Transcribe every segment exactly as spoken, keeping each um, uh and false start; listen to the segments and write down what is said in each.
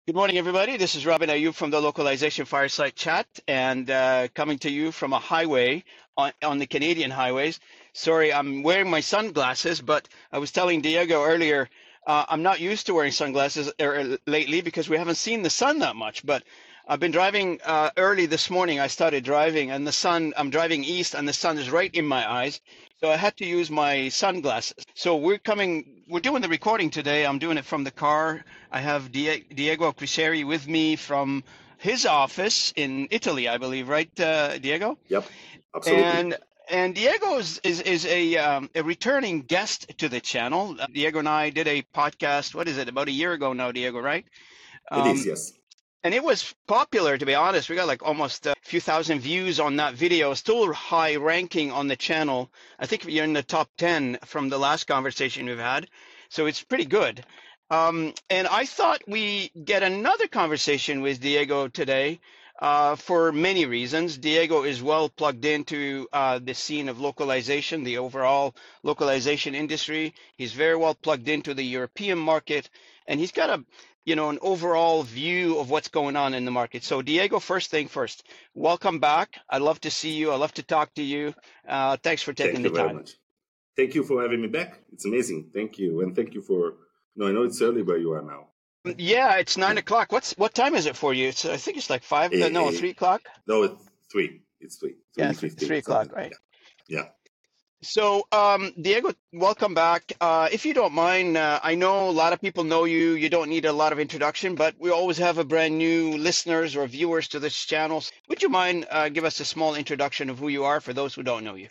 Good morning, everybody. This is Robin Ayub from the Localization Fireside Chat, and uh, coming to you from a highway on, on the Canadian highways. Sorry, I'm wearing my sunglasses, but I was telling Diego earlier, uh, I'm not used to wearing sunglasses er, lately because we haven't seen the sun that much. But I've been driving uh, early this morning. I started driving, and the sun, I'm driving east, and the sun is right in my eyes. So I had to use my sunglasses. So we're coming, we're doing the recording today. I'm doing it from the car. I have Diego Criseri with me from his office in Italy, I believe, right, uh, Diego? Yep, absolutely. And and Diego is is, is a um, a returning guest to the channel. Uh, Diego and I did a podcast. What is it? About a year ago now, Diego, right? It is, Um, yes. and it was popular, to be honest. We got like almost a few thousand views on that video. Still high ranking on the channel. I think you're in the top ten from the last conversation we've had. So it's pretty good. Um, and I thought we get another conversation with Diego today uh, for many reasons. Diego is well plugged into uh, the scene of localization, the overall localization industry. He's very well plugged into the European market, and he's got a you know, an overall view of what's going on in the market. So Diego, first thing first, welcome back. I love to see you. I love to talk to you. Uh, thanks for taking Thank the you very time. much. Thank you for having me back. It's amazing. Thank you. And thank you for, no, I know it's early where you are now. Yeah, it's nine o'clock. What's what time is it for you? It's I think it's like five. Eh, Uh, no, eh, three o'clock. no, it's three. It's three. Yeah, Three th- fifteen, three something o'clock, like right? that. Yeah. So, um, Diego, welcome back. Uh, if you don't mind, uh, I know a lot of people know you. You don't need a lot of introduction, but we always have a brand new listeners or viewers to this channel. Would you mind uh, give us a small introduction of who you are for those who don't know you?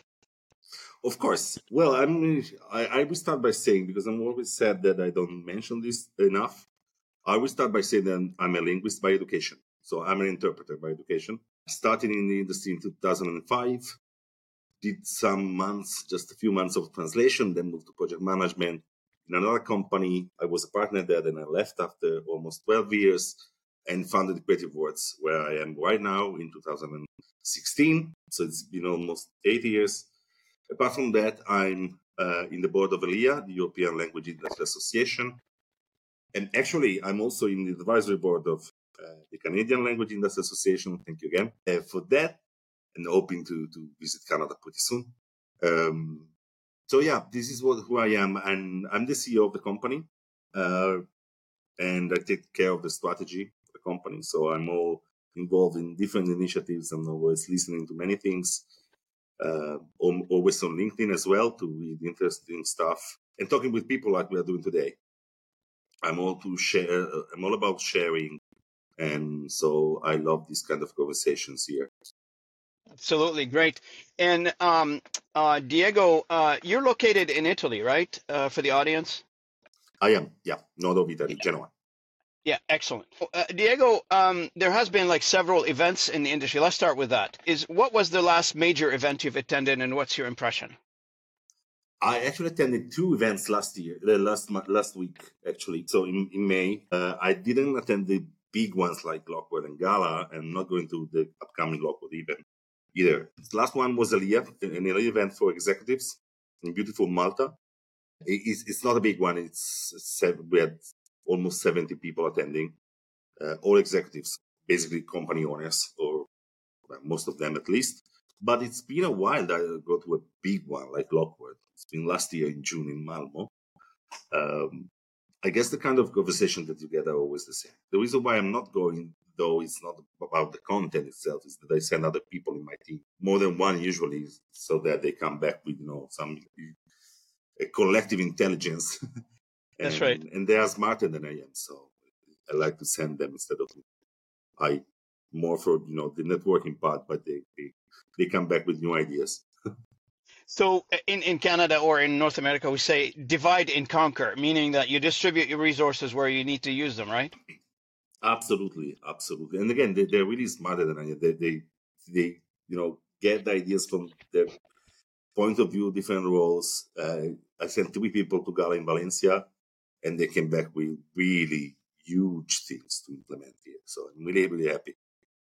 Of course. Well, I'm, I, I will start by saying, because I'm always sad that I don't mention this enough, I will start by saying that I'm a linguist by education. So I'm an interpreter by education. Started in the industry in two thousand five. Did some months, just a few months of translation, then moved to project management in another company. I was a partner there, then I left after almost twelve years and founded Creative Words, where I am right now in two thousand sixteen. So it's been almost eight years. Apart from that, I'm uh, in the board of ELIA, the European Language Industry Association. And actually, I'm also in the advisory board of uh, the Canadian Language Industry Association. Thank you again uh, for that. And hoping to, to visit Canada pretty soon. Um, so yeah, this is what who I am, and I'm the C E O of the company, uh, and I take care of the strategy of the company. So I'm all involved in different initiatives. I'm always listening to many things. Uh, always on LinkedIn as well to read interesting stuff and talking with people like we are doing today. I'm all to share. I'm all about sharing, and so I love these kind of conversations here. Absolutely, great. And um, uh, Diego, uh, you're located in Italy, right? Uh, for the audience. I am, yeah, north of Italy, Genoa. Yeah, excellent. Uh, Diego, um, there has been like several events in the industry. Let's start with that. Is what was the last major event you've attended, and what's your impression? I actually attended two events last year, uh, last last week actually. So in, in May, uh, I didn't attend the big ones like Lockwood and Gala, and not going to the upcoming Lockwood event either. The last one was ELIA, an ELIA event for executives in beautiful Malta. It's, it's not a big one. It's seven, we had almost seventy people attending, uh, all executives, basically company owners, or well, most of them at least. But it's been a while that I go to a big one like Lockwood. It's been last year in June in Malmo. Um, I guess the kind of conversation that you get are always the same. The reason why I'm not going, though, it's not about the content itself, is that I send other people in my team, more than one usually, so that they come back with, you know, some a collective intelligence. and, That's right. And they are smarter than I am, so I like to send them instead of I more for, you know, the networking part, but they they, they come back with new ideas. So in, in Canada or in North America, we say divide and conquer, meaning that you distribute your resources where you need to use them, right? Absolutely, absolutely. And again, they, they're really smarter than I am. They, they, they, you know, get the ideas from their point of view, different roles. Uh, I sent three people to Gala in Valencia, and they came back with really huge things to implement here. So I'm really, really happy.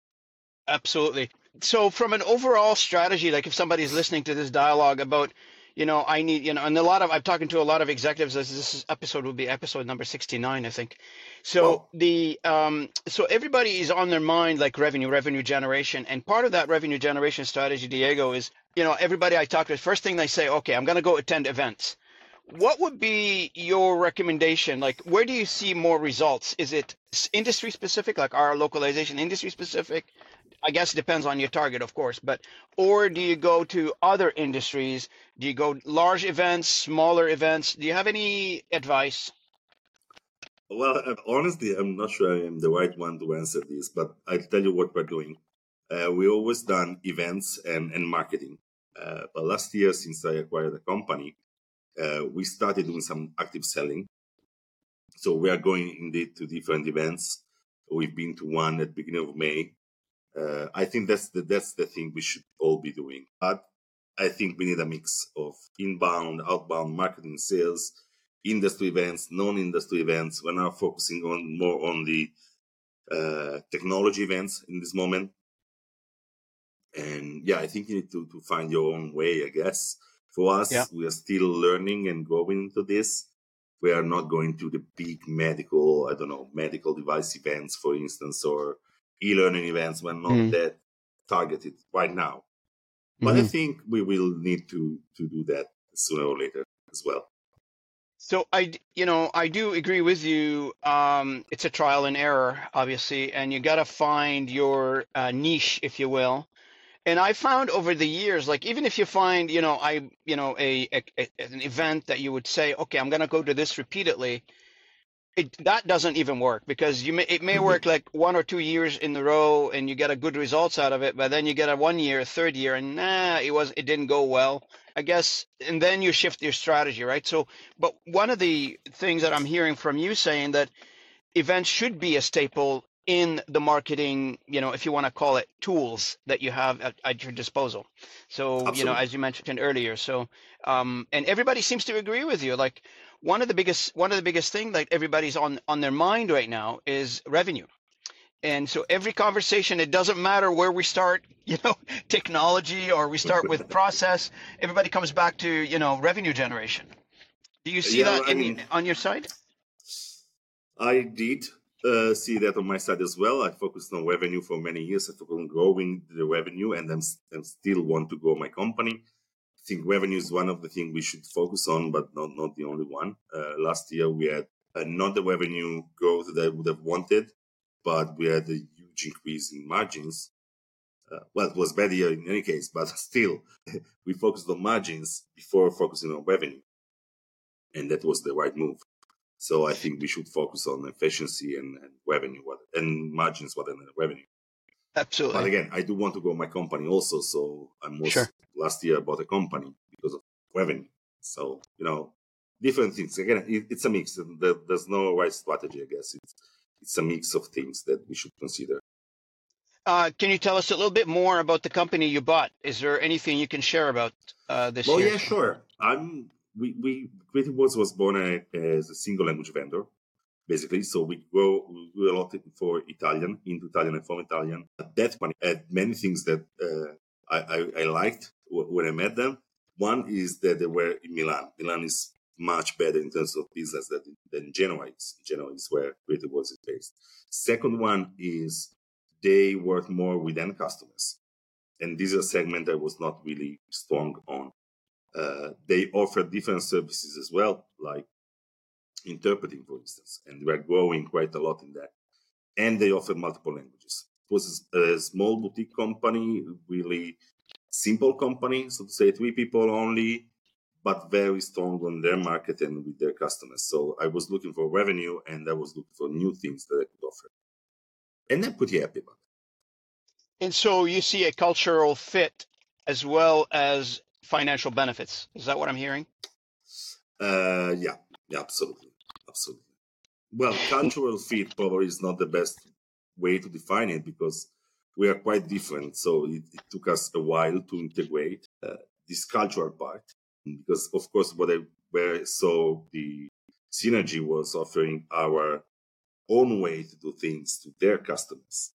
Absolutely. So from an overall strategy, like if somebody's listening to this dialogue about, you know, I need, you know, and a lot of, I'm talking to a lot of executives. This, this episode will be episode number sixty-nine, I think. So Well, the, um, so everybody is on their mind, like revenue, revenue generation. And part of that revenue generation strategy, Diego, is, you know, everybody I talk to, first thing they say, okay, I'm going to go attend events. What would be your recommendation? Like, where do you see more results? Is it industry specific, like our localization industry specific? I guess it depends on your target, of course, but or do you go to other industries? Do you go large events, smaller events? Do you have any advice? well, uh, honestly, I'm not sure I am the right one to answer this, but I'll tell you what we're doing. Uh, we always done events and, and marketing. Uh, but last year, since I acquired the company, uh, we started doing some active selling. So we are going indeed to different events. We've been to one at the beginning of May. Uh, I think that's the that's the thing we should all be doing. But I think we need a mix of inbound, outbound marketing, sales, industry events, non-industry events. We're now focusing on more on the uh, technology events in this moment. And yeah, I think you need to, to find your own way, I guess. For Yeah. us, we are still learning and growing into this. We are not going to the big medical, I don't know, medical device events, for instance, or e-learning events. We're not Mm-hmm. that targeted right now. But I Mm-hmm. think we will need to, to do that sooner or later as well. So I, d- you know, I do agree with you. Um, it's a trial and error, obviously, and you got to find your uh, niche, if you will. And I found over the years, like even if you find, you know, I, you know, a, a, a an event that you would say, okay, I'm going to go to this repeatedly. It, that doesn't even work because you may, it may work like one or two years in a row and you get a good results out of it, but then you get a one year, third year, and nah, it was it didn't go well, I guess, and then you shift your strategy, right? So, but one of the things that I'm hearing from you saying that events should be a staple in the marketing, you know, if you want to call it tools that you have at, at your disposal. So, you know, Absolutely. as you mentioned earlier, so um, and everybody seems to agree with you. Like one of the biggest one of the biggest thing that everybody's on on their mind right now is revenue. And so every conversation, it doesn't matter where we start, you know, technology or we start with process, everybody comes back to, you know, revenue generation. Do you see Yeah, that I in mean, on your side? I did uh, see that on my side as well. I focused on revenue for many years. I focused on growing the revenue, and I'm, I'm still want to grow my company. I think revenue is one of the things we should focus on, but not not the only one. Uh, last year we had uh, not the revenue growth that I would have wanted, but we had a huge increase in margins. Uh, well, it was bad year in any case, but still, we focused on margins before focusing on revenue, and that was the right move. So I think we should focus on efficiency and, and revenue and margins rather than revenue. But Absolutely. again, I do want to grow my company also. So I Sure. most last year bought a company because of revenue. So you know, different things. Again, it, it's a mix. There, there's no right strategy. I guess it's it's a mix of things that we should consider. Uh, can you tell us a little bit more about the company you bought? Is there anything you can share about uh, this Well, year? yeah, sure. I'm. We we Creative Words was born a, as a single language vendor, basically. So we go we grew a lot for Italian, into Italian and from Italian. That one had many things that uh, I, I, I liked when I met them. One is that they were in Milan. Milan is much better in terms of business than, than Genoa is. Genoa is where Creative Words is based. Second one is they work more with end customers. And this is a segment I was not really strong on. Uh, they offer different services as well, like interpreting, for instance, and we're growing quite a lot in that. And they offer multiple languages. It was a small boutique company, really simple company, so to say, three people only, but very strong on their market and with their customers. So I was looking for revenue and I was looking for new things that I could offer. And I'm pretty happy about And so you see a cultural fit as well as financial benefits. Is that what I'm hearing? it. Uh, yeah, yeah, absolutely. Absolutely. Well, cultural fit probably is not the best way to define it because we are quite different. So it, it took us a while to integrate uh, this cultural part because, of course, what I where so the synergy was offering our own way to do things to their customers,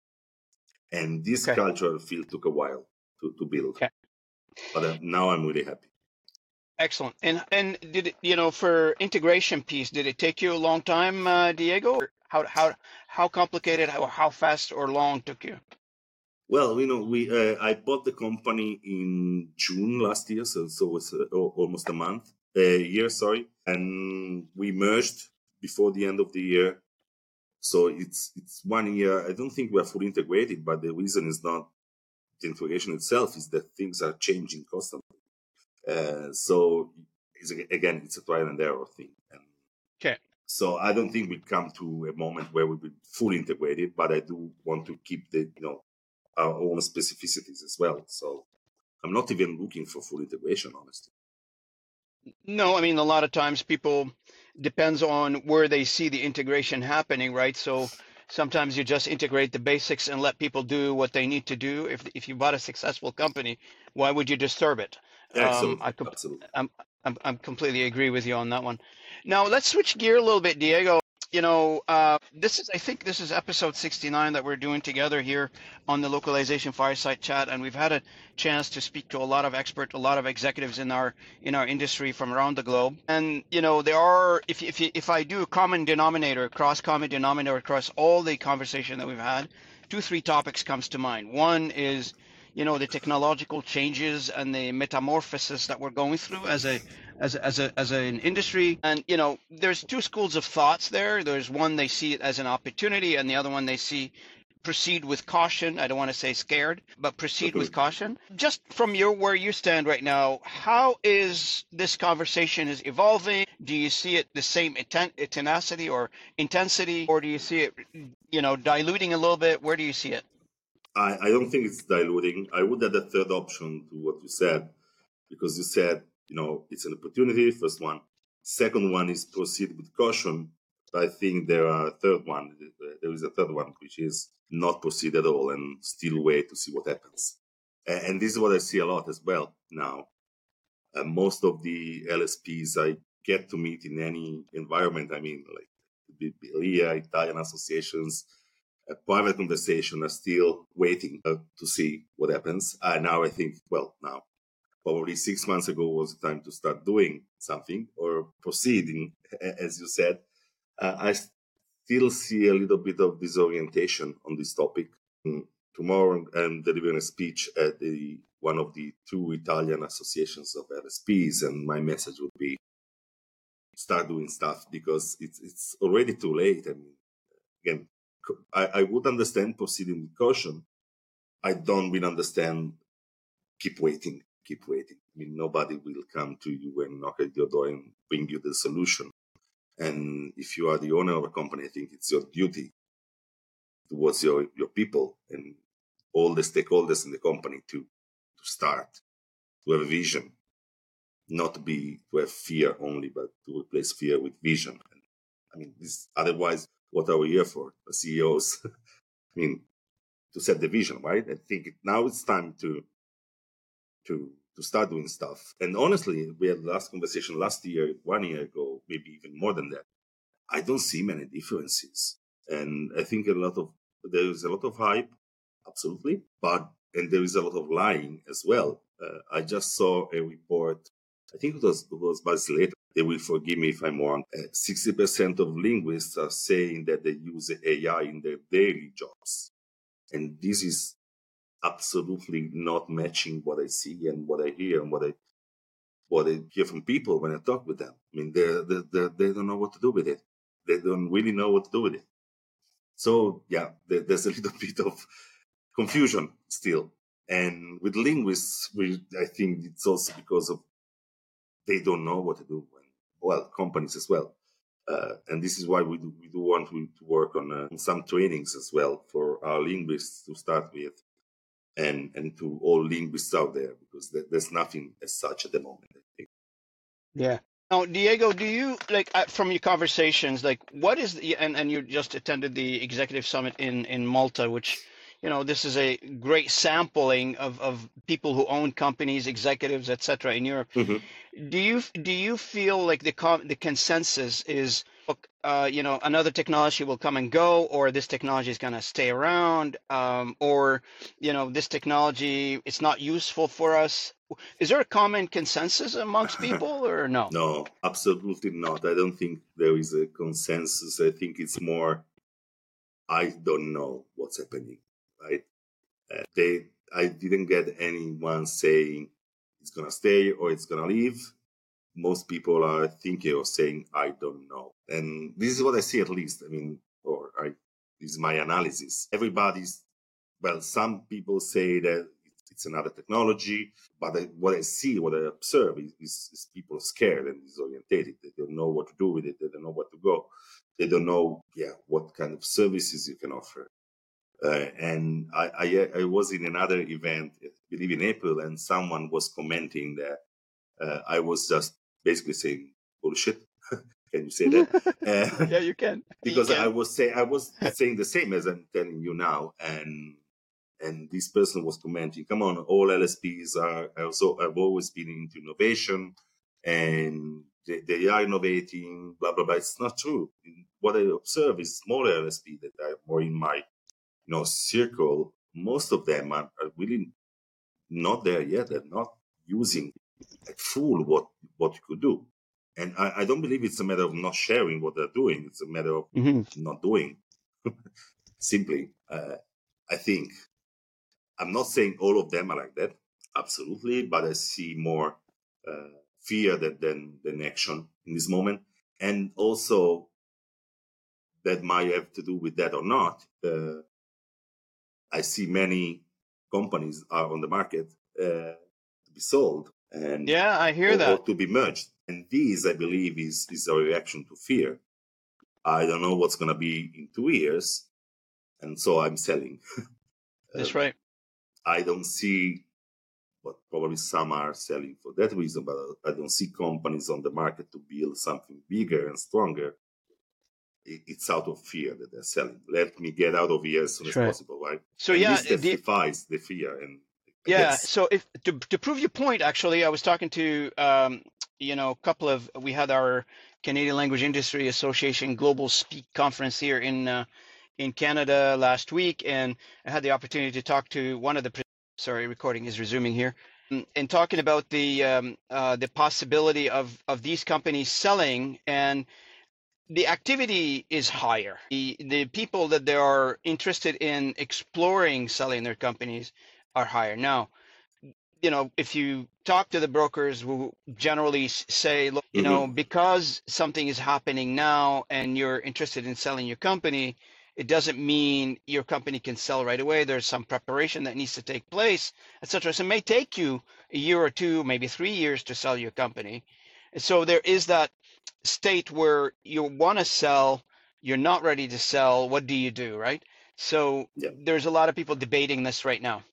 and this Okay. cultural fit took a while to, to build. Okay. But uh, now I'm really happy. Excellent. And and did it, you know, for integration piece, did it take you a long time, uh, Diego? Or how how how complicated or how fast or long took you? Well, you know, we uh, I bought the company in June last year, so so it was uh, al- almost a month, a year, sorry, and we merged before the end of the year. So it's it's one year. I don't think we are fully integrated, but the reason is not the integration itself; is that things are changing constantly. Uh, so it's, again, it's a trial and error thing, and Okay. so I don't think we come to a moment where we will be fully integrated. But I do want to keep the you know our own specificities as well. So I'm not even looking for full integration, honestly. No, I mean, a lot of times people depends on where they see the integration happening, right? So sometimes you just integrate the basics and let people do what they need to do. If if you bought a successful company, why would you disturb it? Um, Absolutely, I com absolutely. I'm, I'm I'm completely agree with you on that one. Now let's switch gear a little bit, Diego. You know, uh, this is I think this is episode sixty-nine that we're doing together here on the Localization Fireside Chat, and we've had a chance to speak to a lot of experts, a lot of executives in our in our industry from around the globe. And you know, there are if if if I do a common denominator, cross common denominator across all the conversation that we've had, two three topics comes to mind. One is you know the technological changes and the metamorphosis that we're going through as a as a, as a as an industry. And you know there's two schools of thoughts there. There's one they see it as an opportunity, and the other one they see proceed with caution. I don't want to say scared, but proceed with caution. Just from your where you stand right now, how is this conversation is evolving? Do you see it the same tenacity or intensity, or do you see it, you know, diluting a little bit? Where do you see it? I, I don't think it's diluting. I would add a third option to what you said, because you said, you know, it's an opportunity, first one. Second one is proceed with caution. I think there are a third one. There is a third one, which is not proceed at all and still wait to see what happens. And this is what I see a lot as well now. Uh, most of the L S Ps I get to meet in any environment, I mean, like the B I L I A, Italian associations, a private conversation are still waiting uh, to see what happens. Uh, now I think, well, now probably six months ago was the time to start doing something or proceeding, as you said. Uh, I still see a little bit of disorientation on this topic. Mm, Tomorrow I'm delivering a speech at the one of the two Italian associations of L S Ps, and my message would be start doing stuff because it's it's already too late. I mean, again, I, I would understand proceeding with caution. I don't really understand keep waiting, keep waiting. I mean, nobody will come to you and knock at your door and bring you the solution. And if you are the owner of a company, I think it's your duty towards your, your people and all the stakeholders in the company to, to start, to have a vision, not to be to have fear only, but to replace fear with vision. And, I mean, this otherwise, what are we here for? The C E Os, I mean, to set the vision, right? I think now it's time to to to start doing stuff. And honestly, we had the last conversation last year, one year ago, maybe even more than that. I don't see many differences, and I think a lot of there is a lot of hype, absolutely, but and there is a lot of lying as well. Uh, I just saw a report. I think it was it was Basilea. They will forgive me if I'm wrong. Sixty uh, percent of linguists are saying that they use A I in their daily jobs, and this is absolutely not matching what I see and what I hear and what I what I hear from people when I talk with them. I mean, they they they don't know what to do with it. They don't really know what to do with it. So yeah, there, there's a little bit of confusion still. And with linguists, we I think it's also because of they don't know what to do. When, well, companies as well. Uh, and this is why we do, we do want to, to work on, uh, on some trainings as well for our linguists to start with, and and to all linguists out there, because there, there's nothing as such at the moment, I think. Yeah. Now, Diego, do you like uh, from your conversations, like what is the and and you just attended the executive summit in in Malta, which, you know, this is a great sampling of of people who own companies, executives, et cetera in Europe. Mm-hmm. Do you do you feel like the con the consensus is, look, uh, you know, another technology will come and go, or this technology is going to stay around, um, or, you know, this technology it's not useful for us? is there a common consensus amongst people or no? No, absolutely not. I don't think there is a consensus. I think it's more, I don't know what's happening, right? Uh, they, I didn't get anyone saying it's going to stay or it's going to leave. Most people are thinking or saying, I don't know. And this is what I see, at least. I mean, or I, this is my analysis. Everybody's, well, some people say that it's another technology, but I, what I see, what I observe is, is, is people scared and disorientated. They don't know what to do with it. They don't know where to go. They don't know, yeah, what kind of services you can offer. Uh, and I, I, I was in another event, I believe in April, and someone was commenting that uh, I was just basically saying bullshit. Can you say that? Uh, Yeah, you can. because you can. I was say I was saying the same as I'm telling you now, and and this person was commenting, "Come on, all L S Ps are also have always been into innovation, and they, they are innovating." Blah blah blah. It's not true. What I observe is smaller L S P that are more in my you know circle. Most of them are, are really not there yet. They're not using at full what what you could do. And I, I don't believe it's a matter of not sharing what they're doing. It's a matter of Mm-hmm. not doing. Simply, uh, I think. I'm not saying all of them are like that, absolutely, but I see more uh, fear than, than, than action in this moment. And also, that might have to do with that or not. Uh, I see many companies are on the market uh, to be sold and Yeah, I hear or, that. or to be merged. And this, I believe, is, is a reaction to fear. I don't know what's going to be in two years, and so I'm selling. That's uh, right. I don't see, but probably some are selling for that reason, but I don't see companies on the market to build something bigger and stronger. It's out of fear that they're selling. Let me get out of here as soon That's as right. possible, right? So and yeah, this the, testifies the fear. And I yeah. guess, So if to to prove your point, actually, I was talking to um, you know, a couple of we had our Canadian Language Industry Association Global Speak conference here in uh, in Canada last week, and I had the opportunity to talk to one of the. Sorry, recording is resuming here. And talking about the um, uh, the possibility of of these companies selling, and the activity is higher. The the people that they are interested in exploring selling their companies are higher. Now, you know, if you talk to the brokers who generally say, look, you know, mm-hmm. because something is happening now and you're interested in selling your company, it doesn't mean your company can sell right away. There's some preparation that needs to take place, et cetera. So it may take you a year or two, maybe three years to sell your company. And so there is that state where you want to sell, you're not ready to sell. What do you do, right? So yeah. there's a lot of people debating this right now.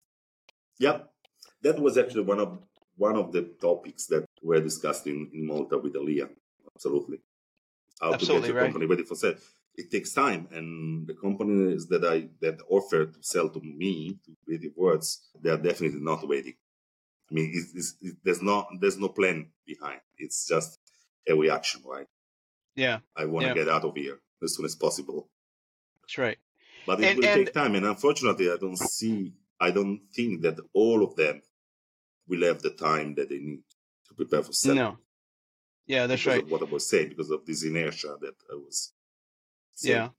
Yep. That was actually one of one of the topics that were discussed in, in Malta with Alia. Absolutely. How Absolutely to get your right. company ready for sale. It takes time, and the companies that I that offer to sell to me, to Creative Words, they are definitely not ready. I mean, it's, it's, it, there's no there's no plan behind. It's just a reaction, right? Yeah. I want to Yeah. get out of here as soon as possible. That's right. But it And will and take time, and unfortunately, I don't see. I don't think that all of them will have the time that they need to prepare for selling. no. Yeah, that's because right. of what I was saying, because of this inertia that I was saying. Yeah.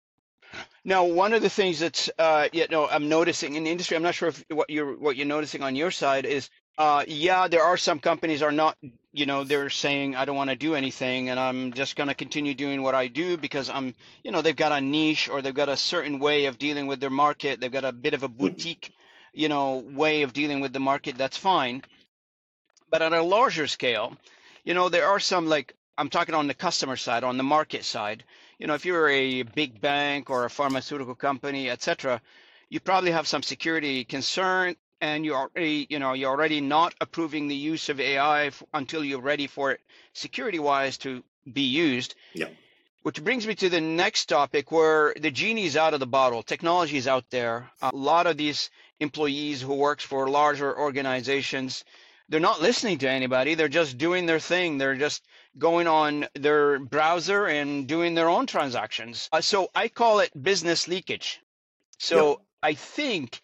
Now, one of the things that's uh, you know I'm noticing in the industry, I'm not sure if what you're what you're noticing on your side is, uh, yeah, there are some companies are not, you know, they're saying I don't want to do anything, and I'm just going to continue doing what I do because I'm, you know, they've got a niche or they've got a certain way of dealing with their market. They've got a bit of a boutique, you know, way of dealing with the market. That's fine. But at a larger scale, you know, there are some, like I'm talking on the customer side, on the market side. You know, if you're a big bank or a pharmaceutical company, et cetera, you probably have some security concern, and you're already, you know, you're already not approving the use of A I f- until you're ready for it security-wise to be used. Yeah. Which brings me to the next topic, where the genie's out of the bottle. Technology is out there. A lot of these employees who works for larger organizations, they're not listening to anybody. They're just doing their thing. They're just going on their browser and doing their own transactions. Uh, so I call it business leakage. So Yep. I think,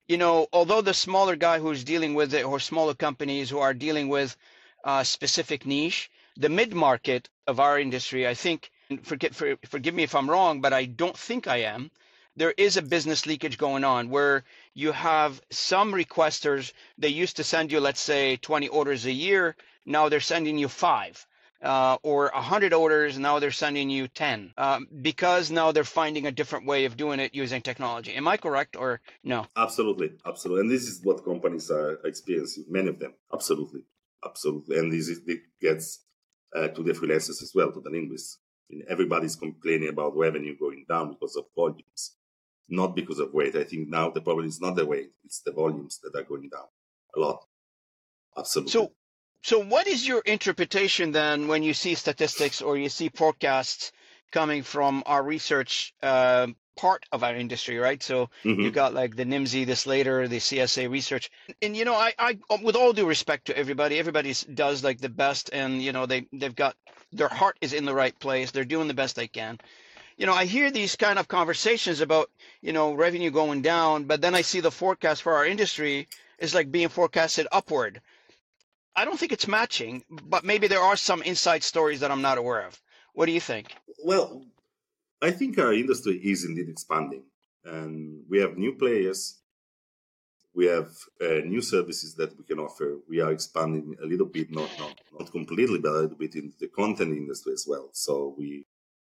you know, although the smaller guy who's dealing with it, or smaller companies who are dealing with a specific niche, the mid-market of our industry, I think, and forget, for, forgive me if I'm wrong, but I don't think I am, there is a business leakage going on where you have some requesters, they used to send you, let's say, twenty orders a year. Now they're sending you five. Uh, or one hundred orders, now they're sending you ten, um, because now they're finding a different way of doing it using technology. Am I correct or no? Absolutely, absolutely. And this is what companies are experiencing, many of them. Absolutely, absolutely. And this is, it gets uh, to the freelancers as well, to the linguists. I mean, everybody's complaining about revenue going down because of volumes, not because of weight. I think now the problem is not the weight, it's the volumes that are going down a lot. Absolutely. So, so what is your interpretation then when you see statistics or you see forecasts coming from our research uh, part of our industry, right? So mm-hmm. you got like the N I M S I, the Slater, the C S A research, and you know, I, I, with all due respect to everybody, everybody does like the best, and you know, they they've got their heart is in the right place, they're doing the best they can. You know, I hear these kind of conversations about, you know, revenue going down, but then I see the forecast for our industry is like being forecasted upward. I don't think it's matching, but maybe there are some inside stories that I'm not aware of. What do you think? Well, I think our industry is indeed expanding, and we have new players. We have uh, new services that we can offer. We are expanding a little bit, not not not completely, but a little bit into the content industry as well. So we,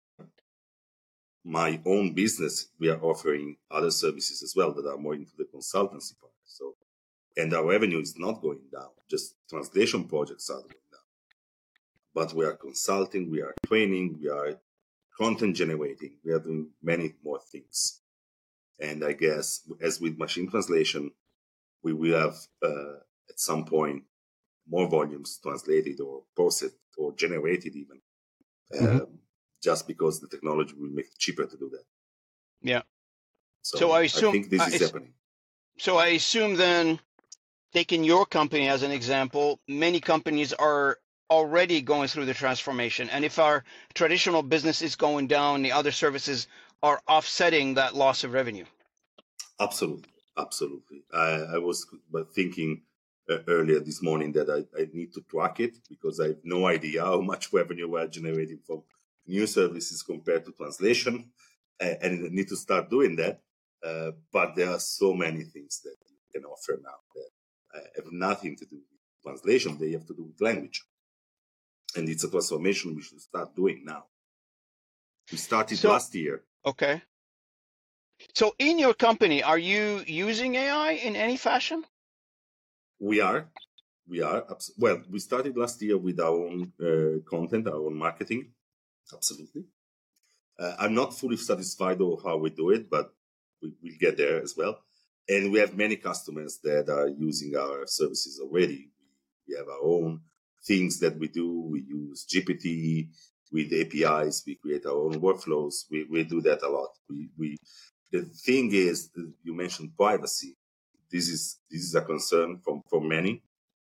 my own business, we are offering other services as well that are more into the consultancy part. So, and our revenue is not going down. Just translation projects are going down. But we are consulting, we are training, we are content generating. We are doing many more things. And I guess, as with machine translation, we will have uh, at some point more volumes translated or processed or generated even, mm-hmm. um, just because the technology will make it cheaper to do that. Yeah. So, so I, assume, I think this I, is happening. So I assume then, taking your company as an example, many companies are already going through the transformation. And if our traditional business is going down, the other services are offsetting that loss of revenue. Absolutely. Absolutely. I, I was thinking uh, earlier this morning that I, I need to track it because I have no idea how much revenue we're generating from new services compared to translation. Uh, and I need to start doing that. Uh, but there are so many things that you can offer now that uh, have nothing to do with translation. They have to do with language. And it's a transformation we should start doing now. We started so, last year. Okay. So in your company, are you using A I in any fashion? We are. We are. Well, we started last year with our own uh, content, our own marketing. Absolutely. Uh, I'm not fully satisfied with how we do it, but we, we'll get there as well. And we have many customers that are using our services already. We have our own things that we do. We use G P T with A P Is. We create our own workflows. We, we do that a lot. We, we, the thing is, you mentioned privacy. This is this is a concern from for many.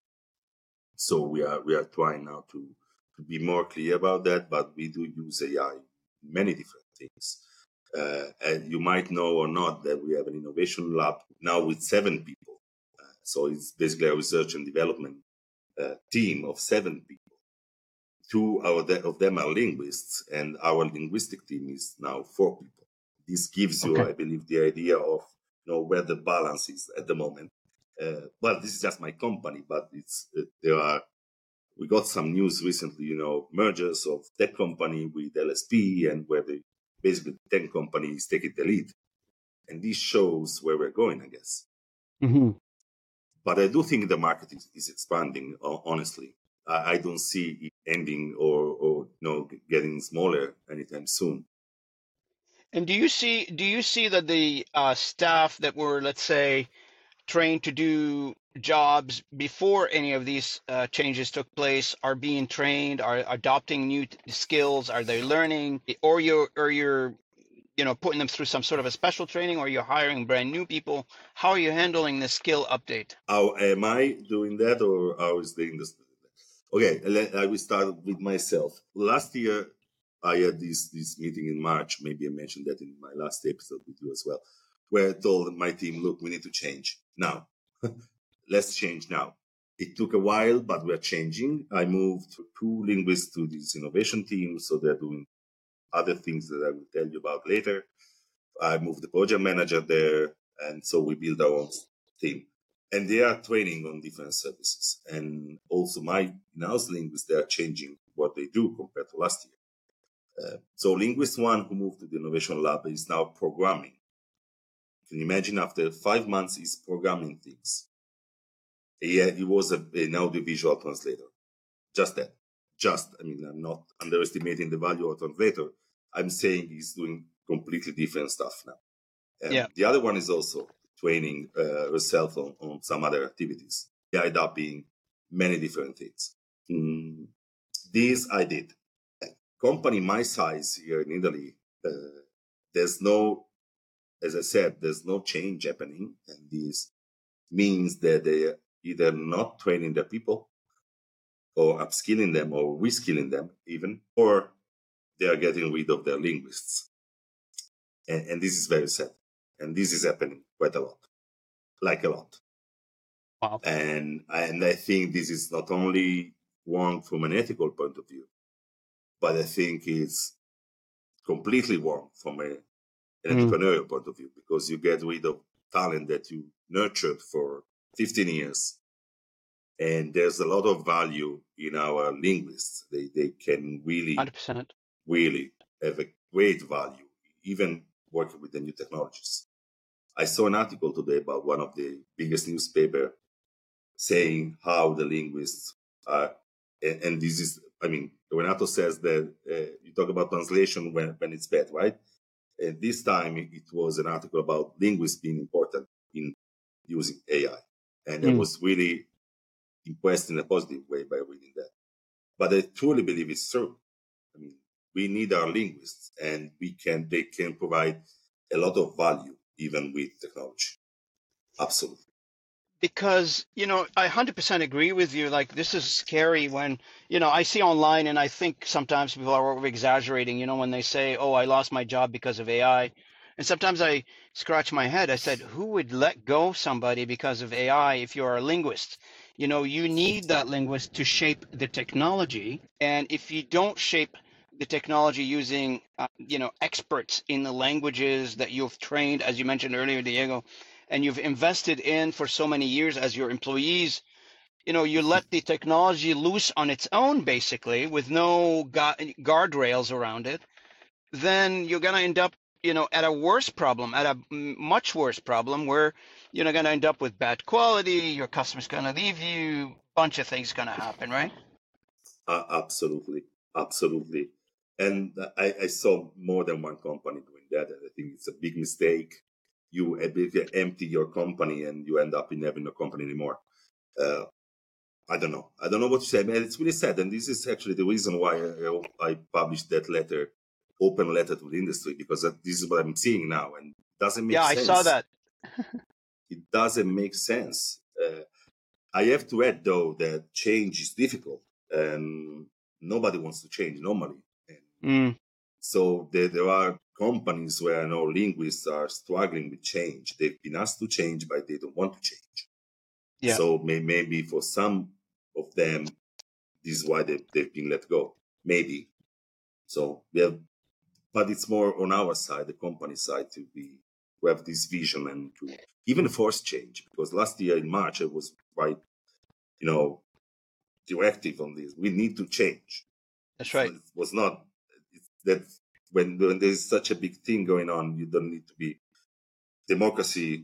So we are we are trying now to, to be more clear about that. But we do use A I in many different things. Uh, and you might know or not that we have an innovation lab now with seven people. Uh, so it's basically a research and development uh, team of seven people. Two of them are linguists, and our linguistic team is now four people. This gives you, okay. I believe, the idea of you know where the balance is at the moment. Uh, well, this is just my company, but it's uh, there are. We got some news recently, you know, mergers of tech company with L S P, and where the basically tech company is taking the lead, and this shows where we're going, I guess. Mm-hmm. But I do think the market is, is expanding. Honestly, I, I don't see it ending or, or you know getting smaller anytime soon. And do you see do you see that the uh, staff that were, let's say, trained to do jobs before any of these uh, changes took place are being trained, are adopting new t- skills, are they learning, or you're or you're you know putting them through some sort of a special training, or you're hiring brand new people? How are you handling the skill update? How am I doing that, or how is the industry? Okay, I will start with myself. Last year, I had this this meeting in March. Maybe I mentioned that in my last episode with you as well. where I told my team, look, we need to change now. Let's change now. It took a while, but we're changing. I moved two linguists to this innovation team, so they're doing other things that I will tell you about later. I moved the project manager there, and so we build our own team. And they are training on different services. And also my in-house linguists, they are changing what they do compared to last year. Uh, so linguist one who moved to the innovation lab is now programming. Can you imagine after five months he's programming things? Yeah, he was a, an audiovisual translator. Just that. Just, I mean, I'm not underestimating the value of a translator. I'm saying he's doing completely different stuff now. And Yeah. the other one is also training uh, herself on, on some other activities. They ended up being many different things. Mm, this I did. A company my size here in Italy, uh, there's no, as I said, there's no change happening. And this means that they either not training their people or upskilling them or reskilling them even, or they are getting rid of their linguists. And, and this is very sad. And this is happening quite a lot, like a lot. Wow. And, and I think this is not only wrong from an ethical point of view, but I think it's completely wrong from a, an Mm. entrepreneurial point of view, because you get rid of talent that you nurtured for fifteen years. And there's a lot of value in our linguists. They, they can really, one hundred percent. really have a great value, even working with the new technologies. I saw an article today about one of the biggest newspaper saying how the linguists are, and, and this is, I mean, Renato says that uh, you talk about translation when, when it's bad, right? And this time it was an article about linguists being important in using A I. And I Mm. was really impressed in a positive way by reading that. But I truly believe it's true. I mean, we need our linguists, and we can they can provide a lot of value even with technology. Absolutely. Because, you know, I one hundred percent agree with you. Like, this is scary when, you know, I see online and I think sometimes people are over exaggerating, you know, when they say, oh, I lost my job because of A I. And sometimes I scratch my head. I said, who would let go somebody because of A I if you're a linguist? You know, you need that linguist to shape the technology. And if you don't shape the technology using, uh, you know, experts in the languages that you've trained, as you mentioned earlier, Diego, and you've invested in for so many years as your employees, you know, you let the technology loose on its own, basically, with no gu- guardrails around it, then you're going to end up, you know, at a worse problem, at a m- much worse problem where you're going to end up with bad quality, your customer's going to leave you, bunch of things going to happen, right? Uh, absolutely. Absolutely. And I, I saw more than one company doing that. And I think it's a big mistake. You empty your company and you end up in having no company anymore. Uh, I don't know. I don't know what to say. Man, it's really sad. And this is actually the reason why I, I published that letter, open letter to the industry, because this is what I'm seeing now. And it doesn't make Yeah, I sense. saw that. It doesn't make sense. Uh, I have to add, though, that change is difficult. And nobody wants to change normally. And Mm. so there, there are companies where I know linguists are struggling with change. They've been asked to change, but they don't want to change. Yeah. So may, maybe for some of them, this is why they, they've been let go. Maybe. So we have, but it's more on our side, the company side, to be to have this vision and to even force change. Because last year in March, I was quite, you know, directive on this. We need to change. That's It's right. not- It was not it's that when, when there's such a big thing going on, you don't need to be democracy.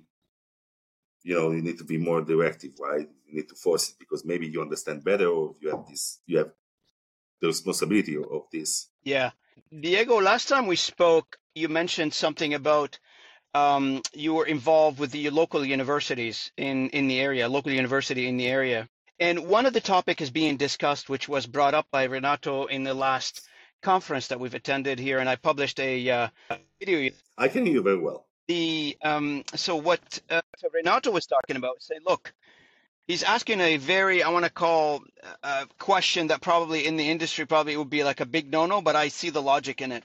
You know, you need to be more directive, right? You need to force it because maybe you understand better, or you have this, you have the responsibility of, of this. Yeah. Diego, last time we spoke, you mentioned something about um, you were involved with the local universities in, in the area, local university in the area. And one of the topic is being discussed, which was brought up by Renato in the last conference that we've attended here. And I published a uh, video. I can hear you very well. The um, so what uh, so Renato was talking about, say, look, he's asking a very, I want to call a question that probably in the industry probably would be like a big no-no, but I see the logic in it.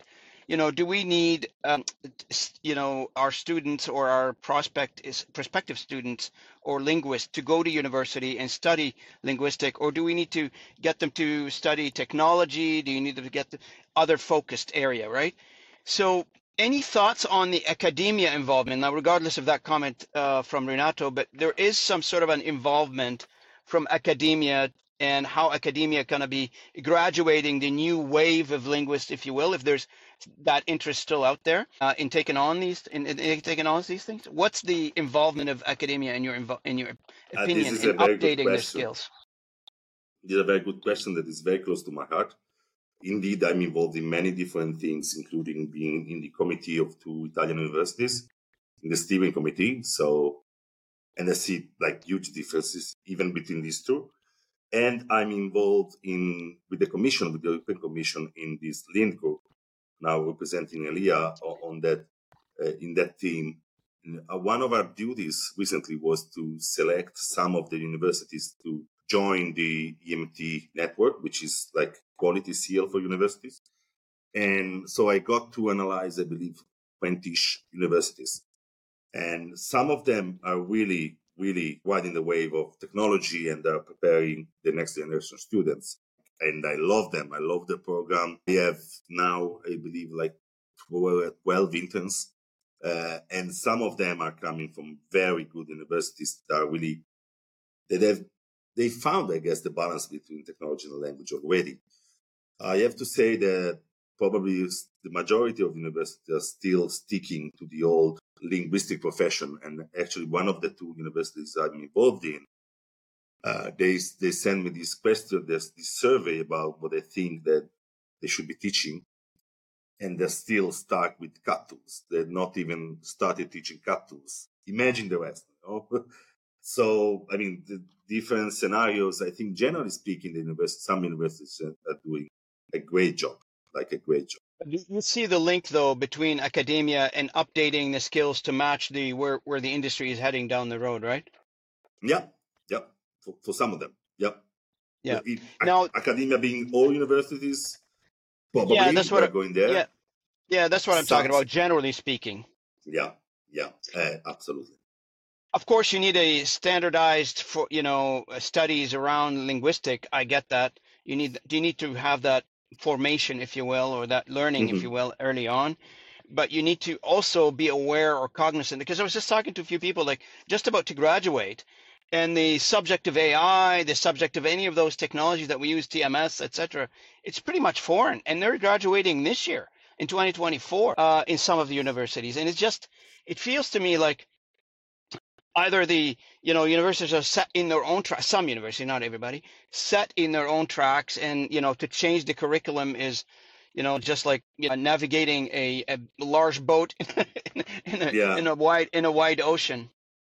you know, do we need, um, you know, our students or our prospect is prospective students or linguists to go to university and study linguistic, or do we need to get them to study technology? Do you need them to get the other focused area, right? So any thoughts on the academia involvement? Now, regardless of that comment uh, from Renato, but there is some sort of an involvement from academia and how academia going to be graduating the new wave of linguists, if you will, if there's that interest still out there uh, in taking on these in, in taking on these things. What's the involvement of academia in your in your Uh, this opinion is in a very good updating their question. skills? This is a very good question that is very close to my heart. Indeed, I'm involved in many different things, including being in the committee of two Italian universities, in the steering committee. So, and I see like huge differences even between these two. And I'm involved in with the Commission, with the European Commission, in this Lean group, now representing Elia on that uh, in that team. Uh, one of our duties recently was to select some of the universities to join the E M T network, which is like quality seal for universities. And so I got to analyze, I believe, twenty-ish universities. And some of them are really, really riding the wave of technology and are preparing the next generation of students. And I love them. I love the program. We have now, I believe, like twelve interns. Uh, and some of them are coming from very good universities that are really, that have, they found, I guess, the balance between technology and language already. I have to say that probably the majority of universities are still sticking to the old linguistic profession. And actually, one of the two universities I'm involved in, uh, they they send me this question, this, this survey about what they think that they should be teaching, and they're still stuck with cut tools. They've not even started teaching cut tools. Imagine the rest. You know? So, I mean, the different scenarios. I think, generally speaking, the university, some universities are doing a great job, like a great job. You see the link though between academia and updating the skills to match the where where the industry is heading down the road, right? Yeah, yeah. For, for some of them, yeah. Yeah. It, Now, academia being all universities, yeah, probably that's what. they're I, going yeah, there. yeah, that's what I'm talking Some, about. Generally speaking. yeah, yeah, uh, absolutely. Of course, you need a standardized for you know studies around linguistic. I get that. You need you need to have that formation, if you will, or that learning, if Mm-hmm. you will, early on. But you need to also be aware or cognizant, because I was just talking to a few people like just about to graduate, and the subject of A I, the subject of any of those technologies that we use, T M S, et cetera, it's pretty much foreign, and they're graduating this year in twenty twenty-four uh, in some of the universities, and it's just it feels to me like either the you know universities are set in their own track, some universities, not everybody, set in their own tracks, and you know to change the curriculum is you know just like you know, navigating a, a large boat in, in, a, Yeah, in a wide in a wide ocean.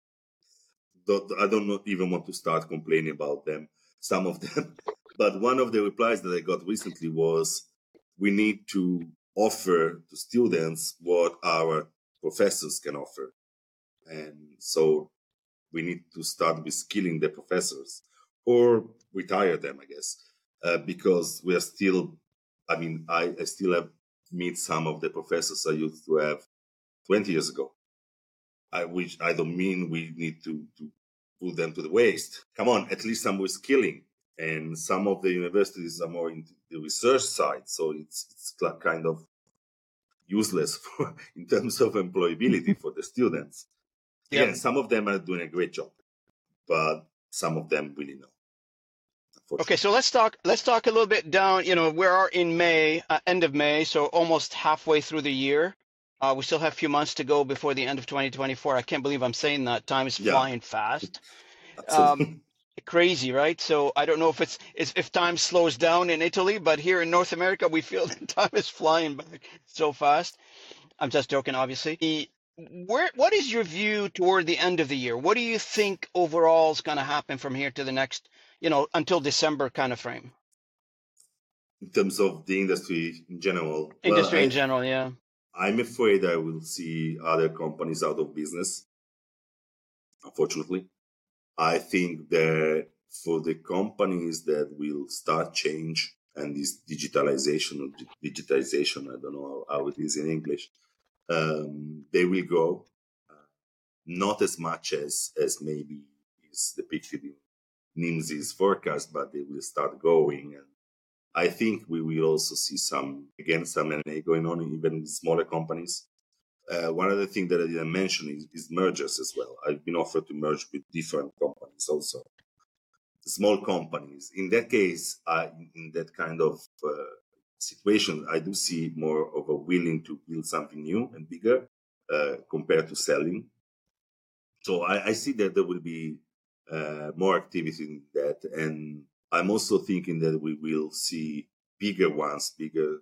I don't even want to start complaining about them, some of them. But one of the replies that I got recently was, we need to offer to students what our professors can offer. And so we need to start with skilling the professors or retire them, I guess, uh, because we are still, I mean, I, I still have meet some of the professors I used to have twenty years ago. I, which I don't mean we need to, to put them to the waste. Come on, at least some with skilling. And some of the universities are more into the research side, so it's, it's kind of useless for, in terms of employability for the students. Yep. Again, some of them are doing a great job, but some of them really know. Okay, so let's talk. Let's talk a little bit down. You know, we are in May, uh, end of May, so almost halfway through the year. Uh, we still have a few months to go before the end of twenty twenty-four. I can't believe I'm saying that. Time is Yeah, flying fast. absolutely. Um, crazy, right? So I don't know if it's, it's if time slows down in Italy, but here in North America, we feel that time is flying back so fast. I'm just joking, obviously. The, where, what is your view toward the end of the year? What do you think overall is going to happen from here to the next, you know, until December kind of frame? In terms of the industry in general, well, Industry in I, general, yeah. I'm afraid I will see other companies out of business, unfortunately. I think that for the companies that will start change and this digitalization or digitization, I don't know how it is in English, um, they will grow. Uh, not as much as, as maybe is depicted in NIMSY's forecast, but they will start growing. And I think we will also see some, again, some M and A going on, even with smaller companies. Uh, one other thing that I didn't mention is, is mergers as well. I've been offered to merge with different companies also. Small companies. In that case, uh, in that kind of uh, situation, I do see more of a willing to build something new and bigger uh, compared to selling. So I, I see that there will be uh, more activity in that. And I'm also thinking that we will see bigger ones, bigger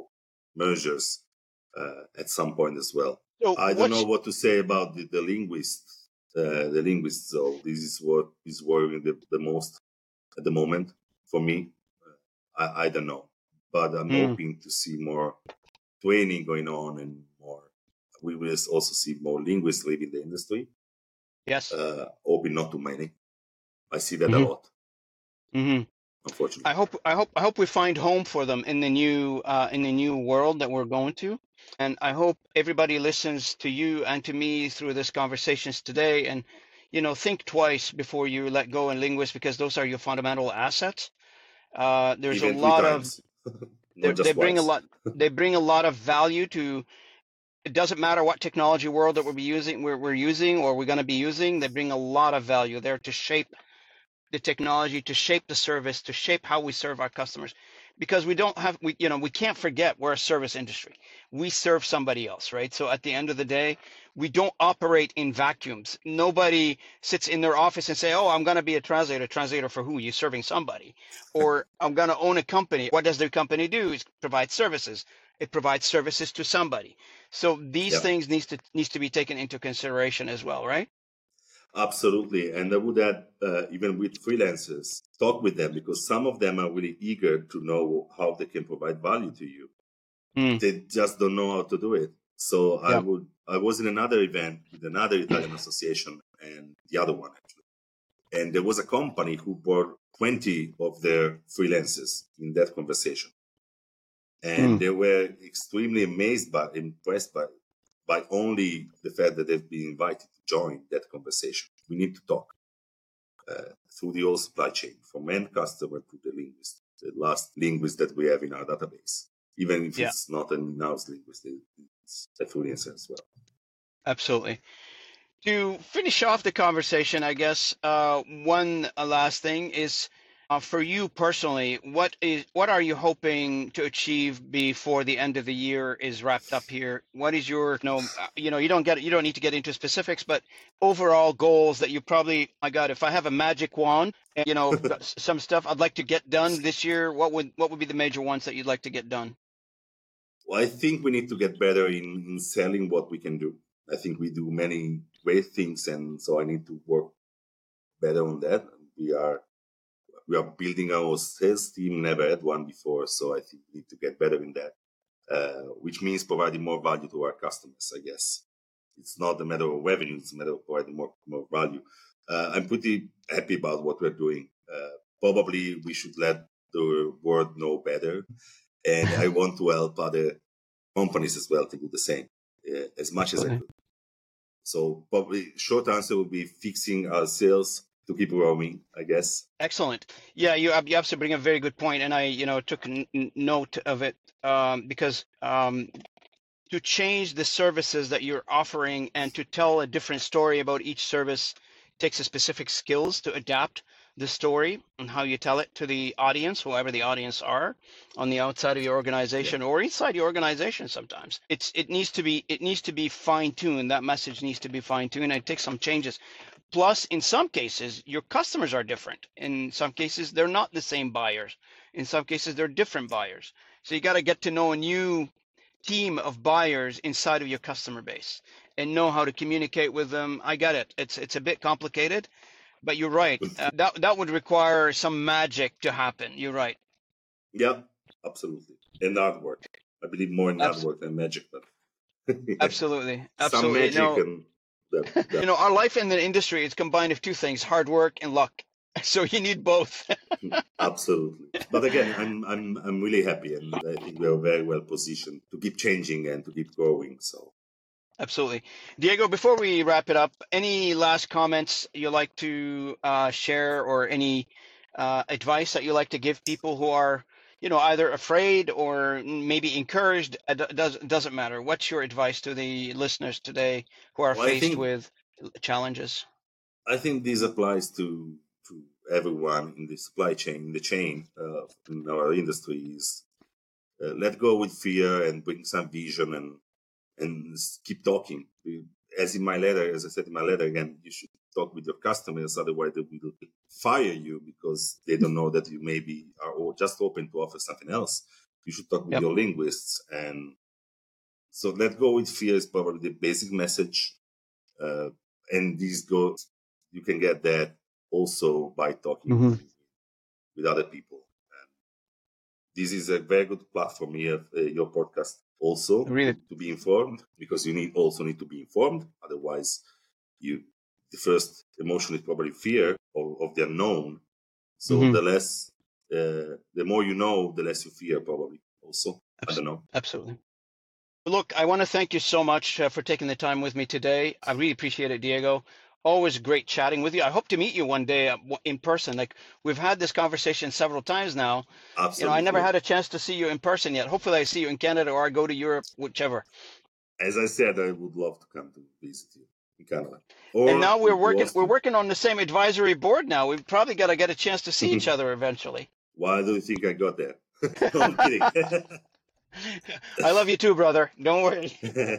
mergers uh, at some point as well. So I don't know what's what to say about the, the linguists. Uh, the linguists, so this is what is worrying the, the most at the moment for me. I, I don't know, but I'm mm, hoping to see more training going on and more. We will also see more linguists leaving the industry. yes. Uh, hoping not too many. I see that a Mm-hmm. lot, Mm-hmm. unfortunately. I hope I hope I hope we find home for them in the new uh, in the new world that we're going to, and I hope everybody listens to you and to me through this conversations today, and you know think twice before you let go in linguists, because those are your fundamental assets. Uh, there's a Even three lot of times, they not they just bring a twice. lot they bring a lot of value to. It doesn't matter what technology world that we'll be using we're, we're using or we're going to be using. They bring a lot of value there to shape the technology, to shape the service, to shape how we serve our customers, because we don't have we you know we can't forget we're a service industry. We serve somebody else, right? So at the end of the day, we don't operate in vacuums. Nobody sits in their office and say, oh, I'm going to be a translator. Translator for who? You're serving somebody. Or I'm going to own a company. What does the company do? It provides services. It provides services to somebody. So these Yeah, things needs to needs to be taken into consideration as well, right? absolutely. And I would add, uh, even with freelancers, talk with them because some of them are really eager to know how they can provide value to you. Mm, They just don't know how to do it. So I yeah. would, I was in another event with another Italian association and the other one actually. And there was a company who brought twenty of their freelancers in that conversation. And Mm, they were extremely amazed by, impressed by, by only the fact that they've been invited to join that conversation. We need to talk uh, through the whole supply chain, from end customer to the linguist, the last linguist that we have in our database. Even if yeah, it's not an in-house linguist, it's a freelancer as well. absolutely. To finish off the conversation, I guess uh, one uh, last thing is uh, for you personally. What is what are you hoping to achieve before the end of the year is wrapped up here? What is your you know uh, you know you don't get you don't need to get into specifics, but overall goals that you probably my God, if I have a magic wand and you know got s- some stuff I'd like to get done this year, what would what would be the major ones that you'd like to get done? Well, I think we need to get better in, in selling what we can do. I think we do many great things, and so I need to work better on that. We are we are building our sales team. Never had one before, so I think we need to get better in that. Uh, which means providing more value to our customers. I guess it's not a matter of revenue; it's a matter of providing more more value. Uh, I'm pretty happy about what we're doing. Uh, probably we should let the world know better, and I want to help other companies as well to do the same uh, as much as I Absolutely. could. So probably short answer would be fixing our sales to keep growing, I guess. Excellent. Yeah, you you absolutely bring a very good point, and I you know took n- n- note of it um, because um, to change the services that you're offering and to tell a different story about each service takes a specific skills to adapt the story and how you tell it to the audience, whoever the audience are, on the outside of your Yeah. organization or inside your organization. Sometimes it's it needs to be it needs to be fine tuned. That message needs to be fine tuned, and it takes some changes. Plus, in some cases, your customers are different. In some cases, they're not the same buyers. In some cases, they're different buyers. So you got to get to know a new team of buyers inside of your customer base and know how to communicate with them. I get it. It's it's a bit complicated, but you're right. Uh, that that would require some magic to happen. You're right. Yeah, absolutely. And artwork. I believe more in Abs- artwork than magic, but absolutely, some absolutely. magic No, and that, that you know, our life in the industry is combined of two things: hard work and luck. So you need both. Absolutely. But again, I'm I'm I'm really happy, and I think we are very well positioned to keep changing and to keep growing. So Absolutely. Diego, before we wrap it up, any last comments you like to uh, share, or any uh, advice that you like to give people who are, you know, either afraid or maybe encouraged? It does, doesn't matter. What's your advice to the listeners today who are well, I faced think with challenges? I think this applies to to everyone in the supply chain, in the chain, uh, in our industries. Uh, let go with fear and bring some vision, and and keep talking. As in my letter, as I said in my letter, again, you should talk with your customers, otherwise they will fire you because they don't know that you maybe are just open to offer something else. You should talk with Yep. your linguists. And so let go with fear is probably the basic message. Uh, and these go, you can get that also by talking Mm-hmm. with, with other people. And this is a very good platform here, uh, your podcast also, Really. to, to be informed, because you need also need to be informed. Otherwise, you the first emotion is probably fear of, of the unknown. So Mm-hmm. the less, uh, the more you know, the less you fear probably also. Abs- I don't know. Absolutely. Look, I want to thank you so much uh, for taking the time with me today. I really appreciate it, Diego. Always great chatting with you. I hope to meet you one day uh, w- in person. Like, we've had this conversation several times now. You know, I never Absolutely. had a chance to see you in person yet. Hopefully I see you in Canada, or I go to Europe, whichever. As I said, I would love to come to visit you in Canada, or And now we're to, to working we're Austin. working on the same advisory board now. We've probably got to get a chance to see each other eventually. Why do you think I got there? No, I'm kidding. I love you too, brother. Don't worry.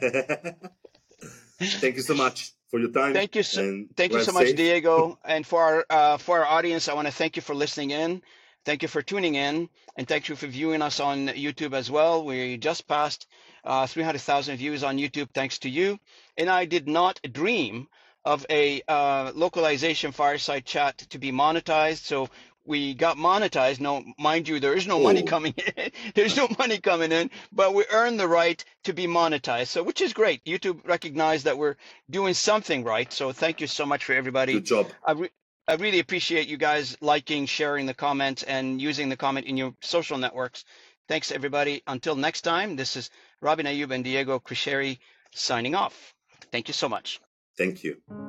Thank you so much for your time, Thank you so, and thank you drive so much, safe. Diego. And for our uh, for our audience, I want to thank you for listening in. Thank you for tuning in, and thank you for viewing us on YouTube as well. We just passed uh, three hundred thousand views on YouTube, thanks to you. And I did not dream of a uh, localization fireside chat to be monetized. So we got monetized. No, mind you, there is no money Oh, coming in. There's no money coming in, but we earned the right to be monetized. So, which is great. YouTube recognized that we're doing something right. So thank you so much for everybody. good job. I, re- I really appreciate you guys liking, sharing the comment, and using the comment in your social networks. Thanks, everybody. Until next time, this is Robin Ayub and Diego Criscieri signing off. Thank you so much. Thank you.